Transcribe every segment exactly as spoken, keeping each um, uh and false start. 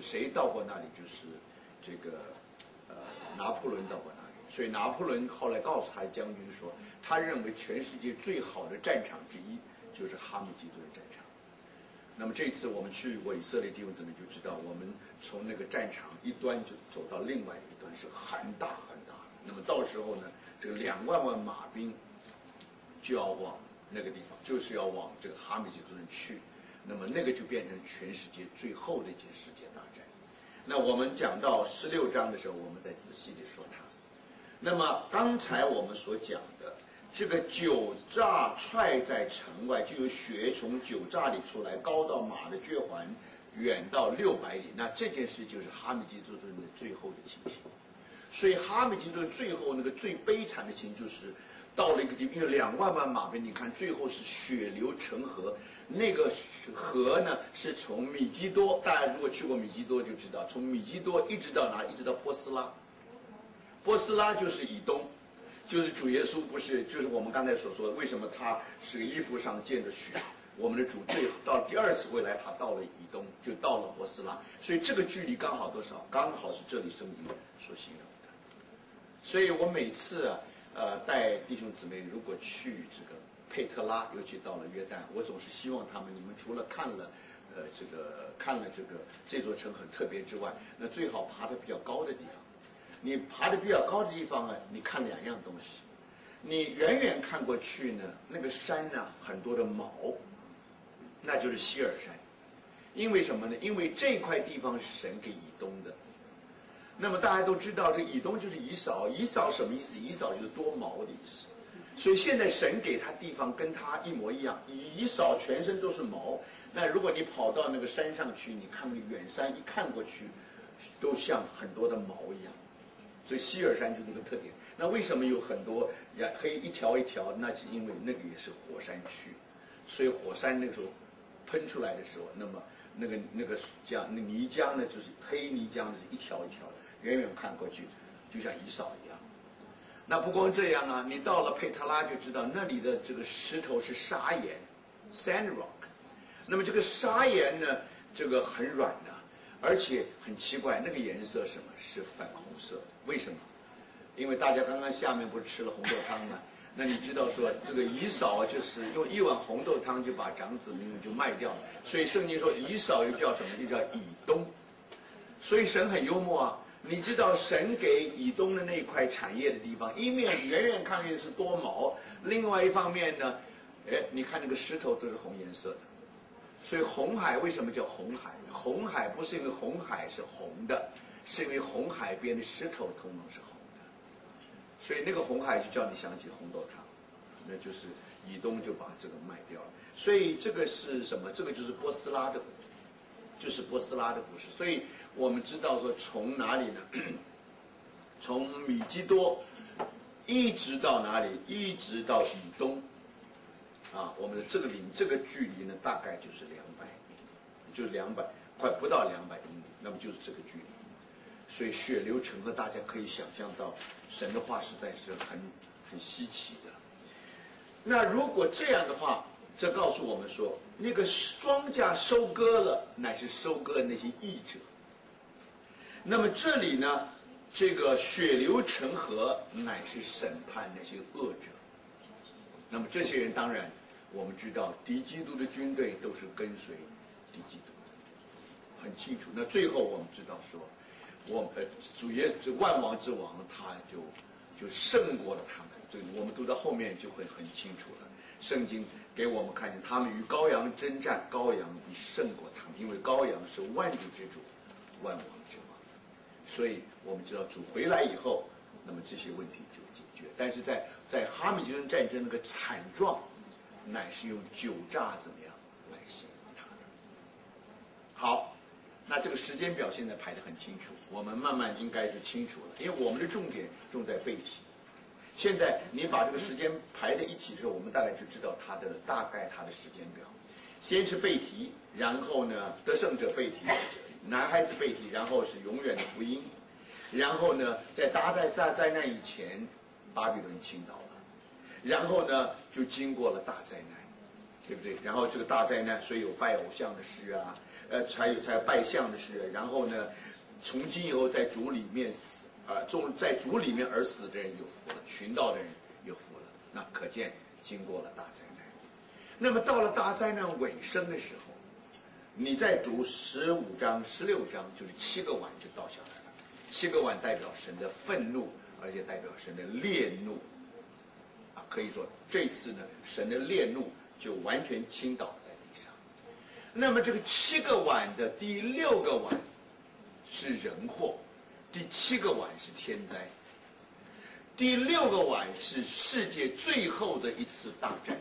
就是谁到过那里，就是这个呃拿破仑到过那里。所以拿破仑后来告诉他的将军说，他认为全世界最好的战场之一就是哈米吉顿战场。那么这次我们去过以色列弟兄姊妹就知道，我们从那个战场一端就走到另外一端是很大很大。那么到时候呢，这个两万万马兵就要往那个地方，就是要往这个哈米吉顿去。那么那个就变成全世界最后的一届世界大战。那我们讲到十六章的时候，我们再仔细的说它。那么刚才我们所讲的这个酒榨踹在城外，就有血从酒榨里出来，高到马的脚环，远到六百里。那这件事就是哈米吉顿的最后的情形。所以哈米吉顿最后那个最悲惨的情就是到了一个地方，因为两万万马兵，你看最后是血流成河。那个河呢是从米基多，大家如果去过米基多就知道，从米基多一直到哪里？一直到波斯拉。波斯拉就是以东，就是主耶稣不是，就是我们刚才所说的，为什么他是个衣服上溅着血？我们的主最到第二次回来，他到了以东，就到了波斯拉，所以这个距离刚好多少？刚好是这里圣经所形容的。所以我每次啊，呃，带弟兄姊妹如果去这个佩特拉，尤其到了约旦，我总是希望他们，你们除了看了，呃，这个看了这个这座城很特别之外，那最好爬得比较高的地方。你爬得比较高的地方呢，你看两样东西。你远远看过去呢，那个山呢很多的毛，那就是希尔山。因为什么呢？因为这块地方是神给以东的。那么大家都知道，这以东就是以扫，以扫什么意思？以扫就是多毛的意思。所以现在神给他地方跟他一模一样，以扫全身都是毛。那如果你跑到那个山上去，你看那个远山一看过去，都像很多的毛一样。所以希尔山就那个特点。那为什么有很多黑一条一条？那是因为那个也是火山区，所以火山那个时候喷出来的时候，那么那个那个浆那泥浆呢，就是黑泥浆，是一条一条的，远远看过去就像以扫一样。那不光这样啊，你到了佩特拉就知道那里的这个石头是砂岩 （sand rock）。那么这个砂岩呢，这个很软的。而且很奇怪，那个颜色什么是粉红色的？为什么？因为大家刚刚下面不是吃了红豆汤吗？那你知道说这个以扫就是用一碗红豆汤就把长子民就卖掉了，所以圣经说以扫又叫什么？又叫以东。所以神很幽默啊！你知道神给以东的那一块产业的地方，一面远远看去是多毛，另外一方面呢，哎，你看那个石头都是红颜色的。所以红海为什么叫红海？红海不是因为红海是红的，是因为红海边的石头通通是红的。所以那个红海就叫你想起红豆汤，那就是以东就把这个卖掉了。所以这个是什么？这个就是波斯拉的，就是波斯拉的故事。所以我们知道说从哪里呢？从米基多一直到哪里？一直到以东。啊，我们的这个离这个距离呢，大概就是两百英里，就是两百快不到两百英里，那么就是这个距离。所以血流成河，大家可以想象到，神的话实在是很很稀奇的。那如果这样的话，这告诉我们说，那个庄稼收割了，乃是收割那些义者。那么这里呢，这个血流成河，乃是审判那些恶者。那么这些人当然。我们知道敌基督的军队都是跟随敌基督的，很清楚。那最后我们知道说，我呃主耶稣万王之王，他就就胜过了他们。这个我们读到后面就会很清楚了。圣经给我们看见，他们与羔羊征战，羔羊必胜过他们，因为羔羊是万主之主，万王之王。所以我们知道主回来以后，那么这些问题就解决。但是在在哈米吉顿战争那个惨状。乃是用酒榨怎么样来形容它的。好，那这个时间表现在排得很清楚，我们慢慢应该就清楚了，因为我们的重点重在背题。现在你把这个时间排在一起之后，我们大概就知道它的大概它的时间表。先是背题，然后呢得胜者背题，男孩子背题，然后是永远的福音，然后呢在大灾大灾难以前，巴比伦倾倒了。然后呢，就经过了大灾难， 对不对？然后这个大灾难，所以有拜偶像的事啊，呃，才有才有拜相的事。然后呢，从今以后在主里面死啊，中在主里面而死的人有福了，寻道的人有福了。那可见经过了大灾难。那么到了大灾难尾声的时候，你再读十五章、十六章，就是七个碗就倒下来了。七个碗代表神的愤怒，而且代表神的烈怒。啊，可以说这次呢，神的烈怒就完全倾倒在地上。那么这个七个碗的第六个碗是人祸，第七个碗是天灾，第六个碗是世界最后的一次大战，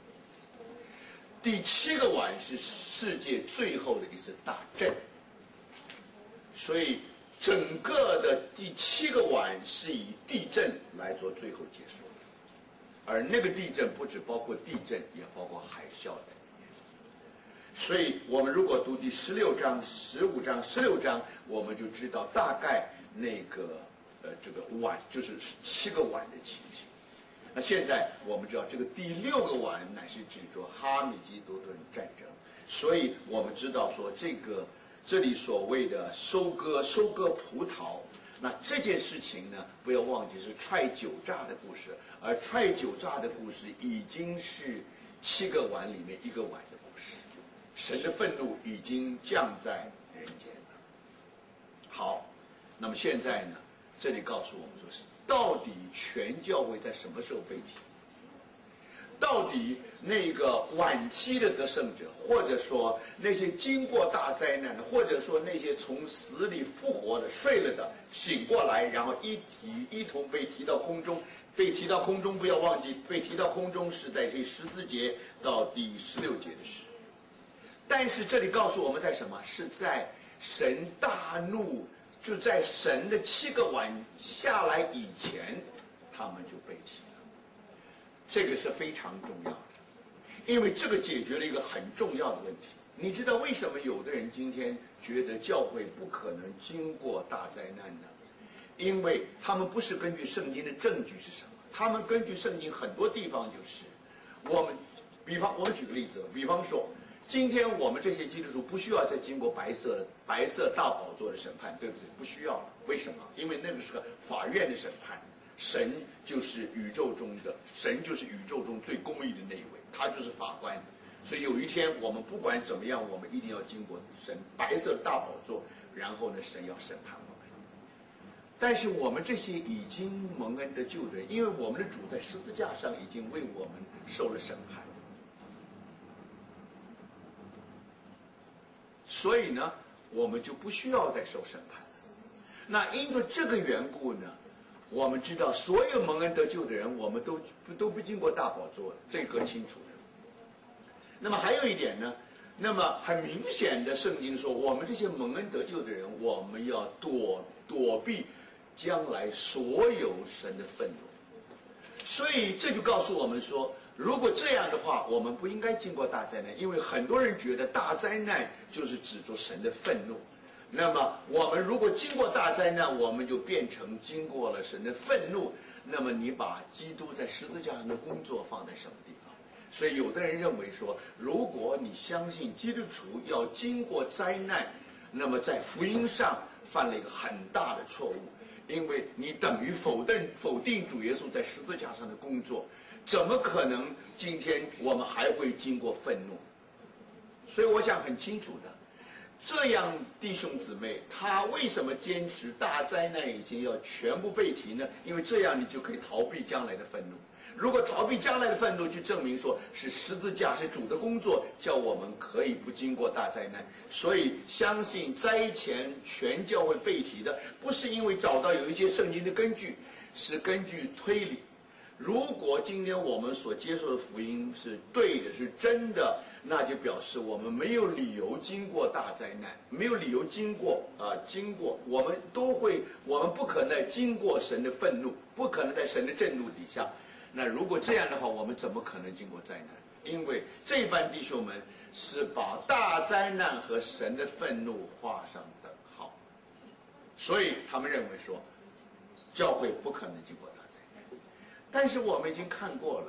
第七个碗是世界最后的一次大震。所以整个的第七个碗是以地震来做最后结束。而那个地震不只包括地震，也包括海啸在里面。所以我们如果读第十六章、十五章、十六章，我们就知道大概那个呃这个碗就是七个碗的情形。那现在我们知道这个第六个碗乃是指着哈米基多顿战争，所以我们知道说这个这里所谓的收割收割葡萄。那这件事情呢，不要忘记是踹酒榨的故事，而踹酒榨的故事已经是七个碗里面一个碗的故事。神的愤怒已经降在人间了。好，那么现在呢，这里告诉我们说，到底全教会在什么时候被提？到底那个晚期的得胜者，或者说那些经过大灾难的，或者说那些从死里复活的、睡了的醒过来，然后一提一同被提到空中，被提到空中，不要忘记，被提到空中是在这十四节到第十六节的事。但是这里告诉我们在什么？是在神大怒，就在神的七个碗下来以前，他们就被提了。这个是非常重要的，因为这个解决了一个很重要的问题。你知道为什么有的人今天觉得教会不可能经过大灾难呢？因为他们不是根据圣经的证据是什么，他们根据圣经很多地方就是我们，比方我们举个例子，比方说今天我们这些基督徒不需要再经过白色的白色大宝座的审判，对不对？不需要了。为什么？因为那个是个法院的审判。神就是宇宙中的神，就是宇宙中最公义的那一位，他就是法官。所以有一天我们不管怎么样，我们一定要经过神白色的大宝座，然后呢，神要审判我们。但是我们这些已经蒙恩得救的人，因为我们的主在十字架上已经为我们受了审判，所以呢，我们就不需要再受审判了。那因着这个缘故呢，我们知道所有蒙恩得救的人，我们都都不经过大宝座，这个清楚的。那么还有一点呢，那么很明显的，圣经说，我们这些蒙恩得救的人，我们要躲躲避将来所有神的愤怒。所以这就告诉我们说，如果这样的话，我们不应该经过大灾难，因为很多人觉得大灾难就是指着神的愤怒。那么我们如果经过大灾难，我们就变成经过了神的愤怒。那么你把基督在十字架上的工作放在什么地方？所以有的人认为说，如果你相信基督徒要经过灾难，那么在福音上犯了一个很大的错误，因为你等于否定否定主耶稣在十字架上的工作。怎么可能今天我们还会经过愤怒？所以我想很清楚的，这样弟兄姊妹，他为什么坚持大灾难已经要全部被提呢？因为这样你就可以逃避将来的愤怒。如果逃避将来的愤怒，就证明说是十字架是主的工作，叫我们可以不经过大灾难。所以相信灾前全教会被提的，不是因为找到有一些圣经的根据，是根据推理。如果今天我们所接受的福音是对的，是真的，那就表示我们没有理由经过大灾难，没有理由经过啊、呃，经过我们都会，我们不可能经过神的愤怒，不可能在神的震怒底下。那如果这样的话，我们怎么可能经过灾难？因为这班弟兄们是把大灾难和神的愤怒画上等号，所以他们认为说，教会不可能经过大灾难。但是我们已经看过了，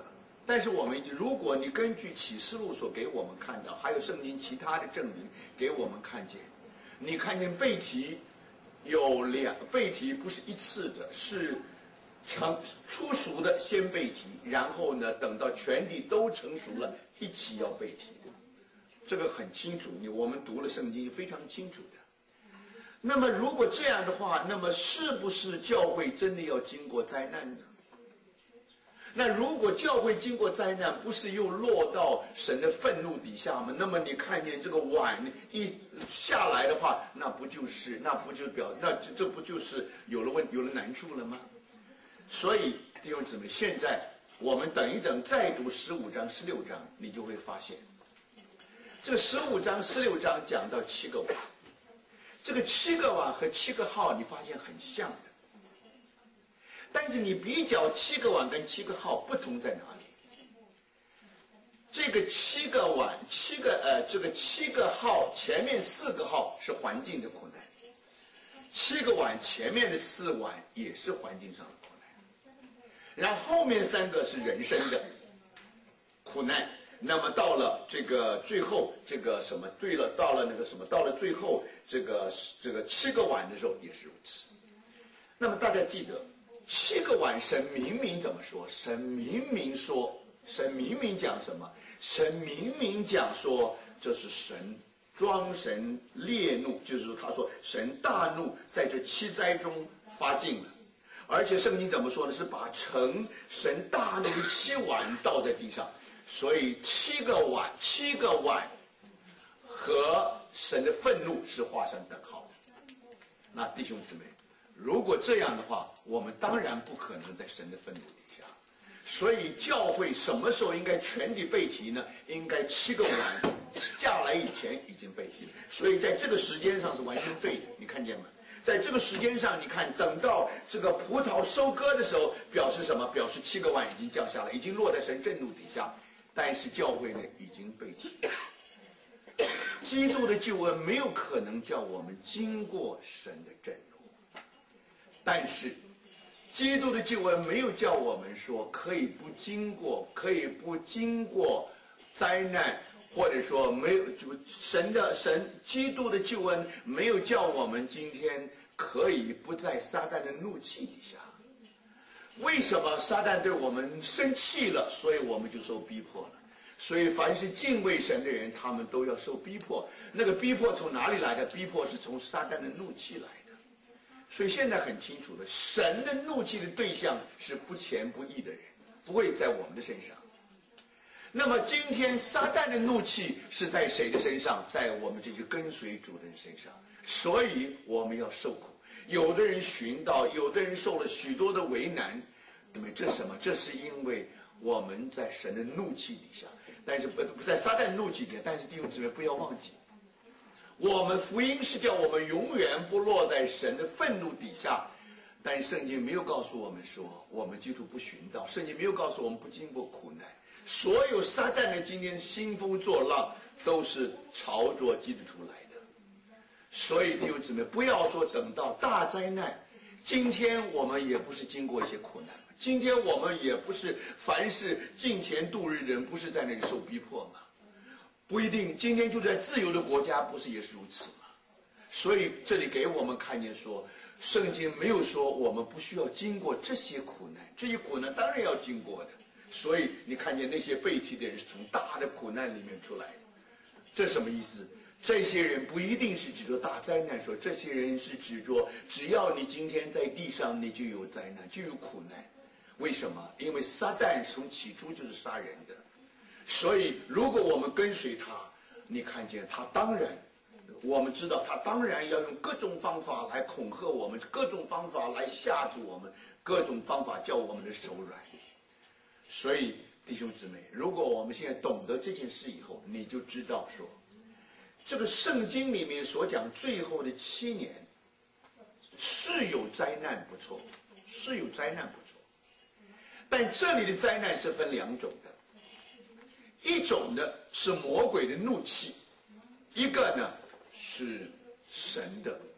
但是我们如果你根据启示录所给我们看到，还有圣经其他的证明给我们看见，你看见被提有两被提不是一次的，是成出熟的先被提，然后呢等到全体都成熟了，一起要被提的，这个很清楚，你我们读了圣经非常清楚的。那么如果这样的话，那么是不是教会真的要经过灾难呢？那如果教会经过灾难，不是又落到神的愤怒底下吗？那么你看见这个碗一下来的话，那不就是那不就表那这这不就是有了问有了难处了吗？所以弟兄姊妹，现在我们等一等，再读十五章、十六章，你就会发现，这个十五章、十六章讲到七个碗，这个七个碗和七个号，你发现很像的。但是你比较七个碗跟七个号不同在哪里？这个七个碗、七个呃，这个七个号前面四个号是环境的苦难，七个碗前面的四碗也是环境上的苦难，然后后面三个是人生的苦难。那么到了这个最后这个什么，对了，到了那个什么，到了最后这个这个七个碗的时候也是如此。那么大家记得。七个碗，神明明怎么说？神明明说，神明明讲什么？神明明讲说，这是神装神烈怒，就是说他说神大怒在这七灾中发尽了，而且圣经怎么说呢？是把盛神大怒的七碗倒在地上，所以七个碗，七个碗和神的愤怒是画上等号的。那弟兄姊妹，如果这样的话，我们当然不可能在神的愤怒底下。所以教会什么时候应该全体被提呢？应该七个碗下来以前已经被提，所以在这个时间上是完全对的，你看见吗？在这个时间上，你看等到这个葡萄收割的时候，表示什么？表示七个碗已经降下来，已经落在神震怒底下，但是教会呢已经被提。基督的救恩没有可能叫我们经过神的震怒。但是，基督的救恩没有叫我们说可以不经过，可以不经过灾难，或者说没有就神的神基督的救恩没有叫我们今天可以不在撒旦的怒气底下。为什么撒旦对我们生气了，所以我们就受逼迫了？所以凡是敬畏神的人，他们都要受逼迫。那个逼迫从哪里来的？逼迫是从撒旦的怒气来的。所以现在很清楚了，神的怒气的对象是不虔不义的人，不会在我们的身上。那么今天撒旦的怒气是在谁的身上？在我们这些跟随主的人身上。所以我们要受苦，有的人寻到，有的人受了许多的为难。那么这是什么？这是因为我们在神的怒气底下，但是不不在撒旦怒气底下。但是弟兄姊妹不要忘记，我们福音是叫我们永远不落在神的愤怒底下，但圣经没有告诉我们说我们基督不寻道，圣经没有告诉我们不经过苦难。所有撒旦的今天兴风作浪，都是朝着基督徒来的。所以弟兄姊妹，不要说等到大灾难，今天我们也不是经过一些苦难，今天我们也不是凡是敬虔度日的人，不是在那里受逼迫吗？不一定，今天就在自由的国家，不是也是如此吗？所以这里给我们看见说，圣经没有说我们不需要经过这些苦难，这些苦难当然要经过的。所以你看见那些被提的人是从大的苦难里面出来的，这什么意思？这些人不一定是指着大灾难说，这些人是指着只要你今天在地上，你就有灾难，就有苦难。为什么？因为撒旦从起初就是杀人的。所以如果我们跟随他，你看见他当然，我们知道他当然要用各种方法来恐吓我们，各种方法来吓住我们，各种方法叫我们的手软。所以弟兄姊妹，如果我们现在懂得这件事以后，你就知道说，这个圣经里面所讲最后的七年是有灾难不错，是有灾难不错，但这里的灾难是分两种的，一种呢是魔鬼的怒气，一个呢是神的